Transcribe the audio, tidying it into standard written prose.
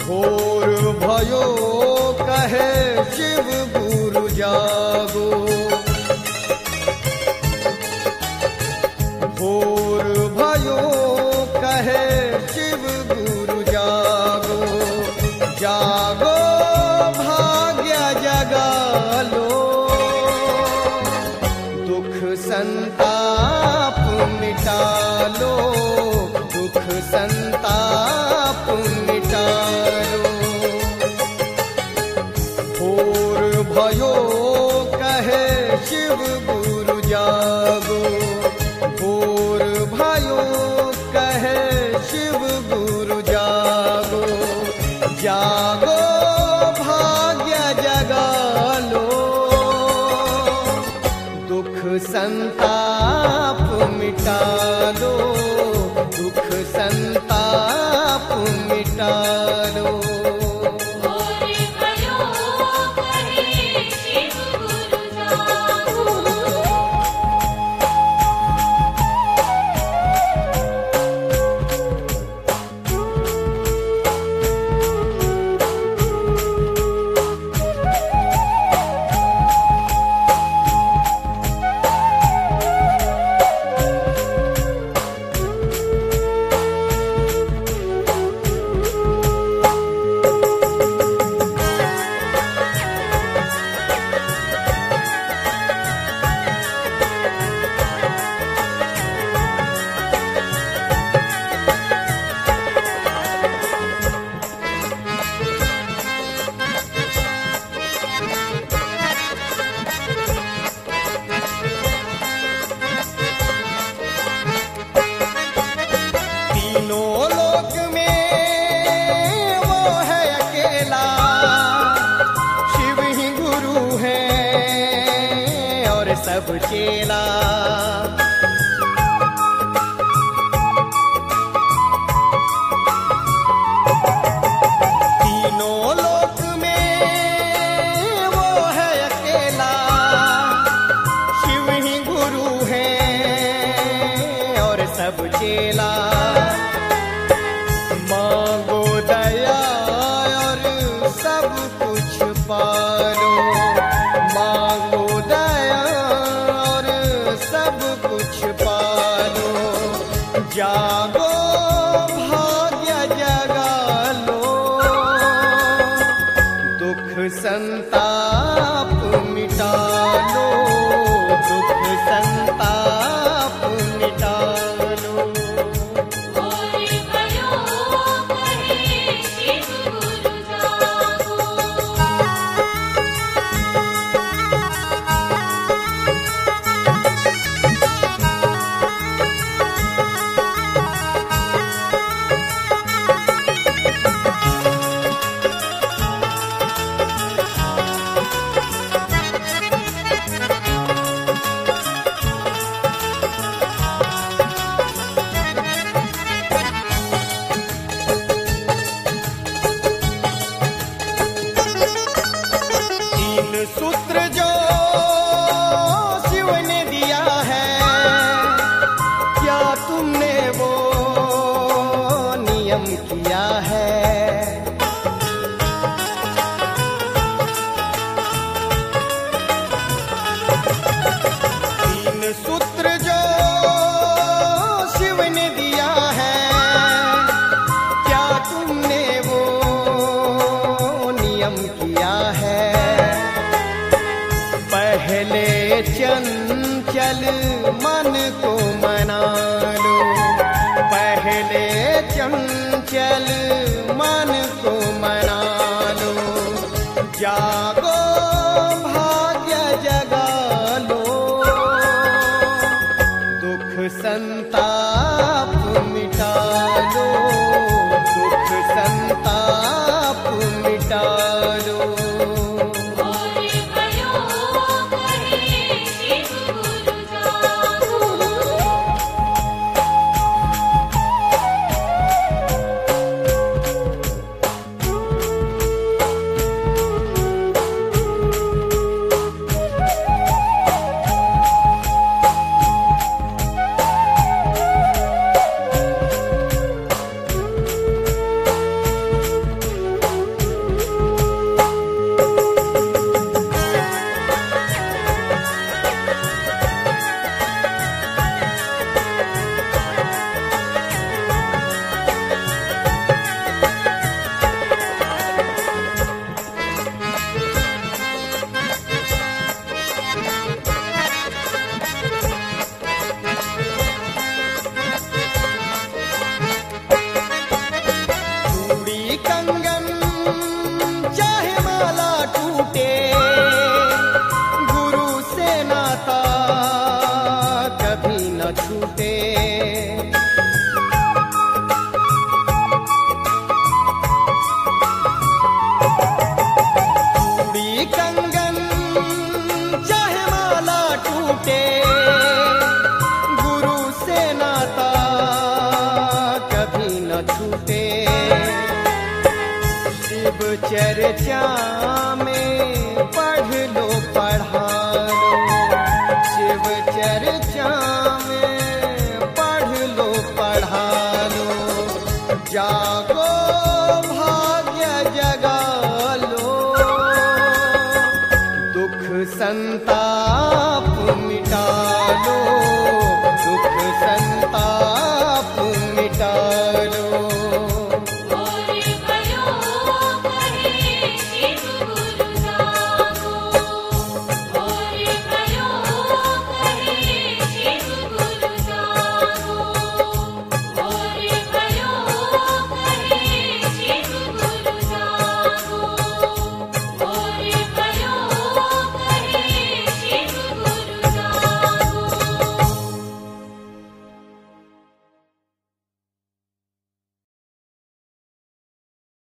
घोर भयो कहे शिव गुरु जागो, घोर भयो कहे शिव गुरु जागो, जागो भाग्य जगा लो, दुख संताप मिटा लो, दुख संताप मिटा लो। घोर भयो कहे शिव गुरु जागो, घोर भयो कहे शिव गुरु जागो, जागो भाग्य जगा लो, दुख संताप मिटा लो, दुख संताप मिटा लो। सब चेला तीनों लोक में वो है अकेला, शिव ही गुरु है और सब चेला। मांगो दया और सब कुछ पालो, मांगो दया सब कुछ पालो, जागो भाग्य जगा लो, दुख संताप मिटा लो, दुख संताप मिटा लो। सूत्र जो शिव ने दिया है, क्या तुमने वो नियम किया है? तीन सूत्र जो शिव ने दिया है, क्या तुमने वो नियम किया है? पहले चंचल मन को मना लो, पहले चंचल मन को मना लो, जागो भाग्य जगा लो, दुख संताप मिटा लो, दुख संताप मिटा लो। शिव चर्चा में पढ़ लो पढ़ा लो, शिव चर्चा में पढ़ लो पढ़ा लो। जागो